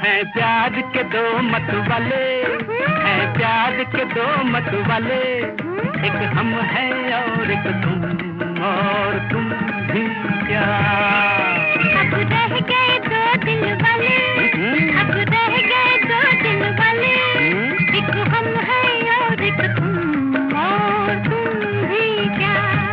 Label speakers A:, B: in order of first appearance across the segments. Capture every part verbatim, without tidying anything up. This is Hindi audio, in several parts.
A: हैं प्यार के दो मत वाले, हैं प्यार के दो मत वाले, एक हम हैं और एक तुम, और तुम भी क्या।
B: अब रह गए दो दिल वाले, अब रह गए दो दिल वाले, एक हम हैं और एक तुम, और तुम भी क्या।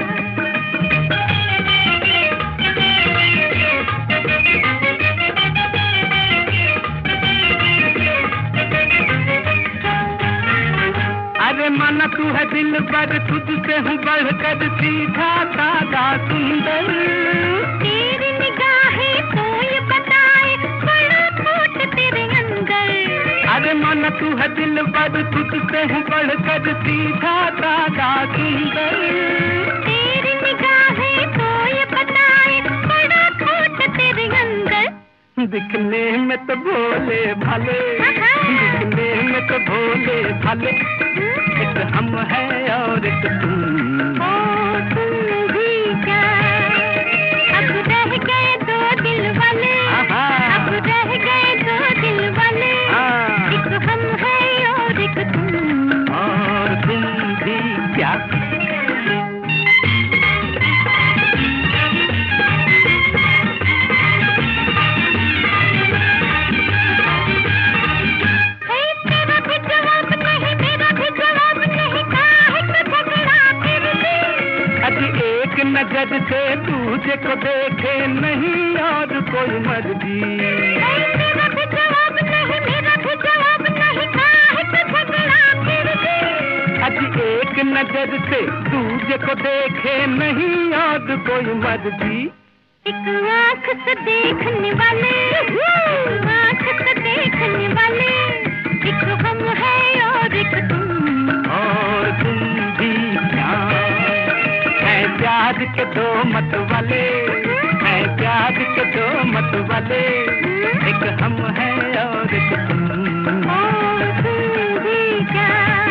A: अरे माना तू है दिल पर, तुझसे हूँ बढ़कर सीधा सादा सुंदर।
B: तेरी निगाहें तो ये बताए बड़ा खोट तेरे अंदर।
A: अरे माना तू है दिल पर, तुझसे हूँ बढ़कर सीधा सादा सुंदर।
B: तेरी निगाहें तो ये बताए बड़ा खोट तेरे अंदर।
A: दिखने में तो भोले भाले, दिखने में तो भोले भाले, एक हम हैं और एक तुम,
B: और तुम भी क्या। अब रह गए दो दिल वाले, अब रह गए दो दिल वाले, एक हम हैं और एक तुम,
A: और तुम भी क्या। नजर से तुझे को देखे नहीं और कोई मर्जी।
B: मेरा भी जवाब नहीं, मेरा भी जवाब नहीं, काहे तो झगड़ा फिर भी।
A: आज एक नजर से तुझे को देखे नहीं और कोई मर्जी।
B: एक आँख से देखने वाले, आँख से देखने वाले, एक हम हैं और एक तुम,
A: और तुम भी क्या। हैं प्यार के दो मत वाले, हैं प्यार के दो मत वाले, एक हम हैं और एक तुम,
B: और तुम भी क्या।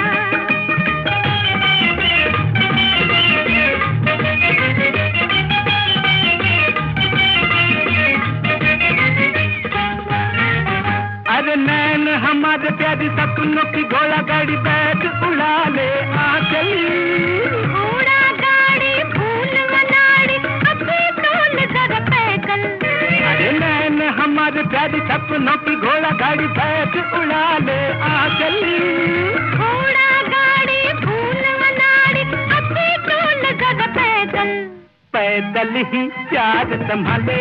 A: अरे नैन हमारे प्यारी सपनों की घोड़ा गाड़ी बैठ उड़ा ले आंचल।
B: घोड़ा गाड़ी फूल मनाड़ी अभी तोल जरा पैदल।
A: अरे नैन हमारे प्यारी सपनों की घोड़ा गाड़ी बैठ उड़ा ले आंचल।
B: घोड़ा गाड़ी फूल मनाड़ी अभी तोल जरा पैदल।
A: पैदल ही प्यार संभाले,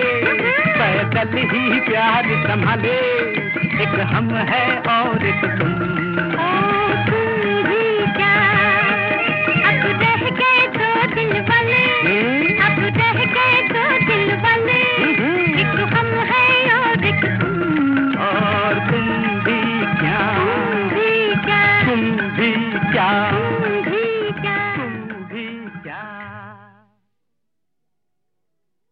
A: पैदल ही प्यार संभाले, एक हम हैं और एक तुम।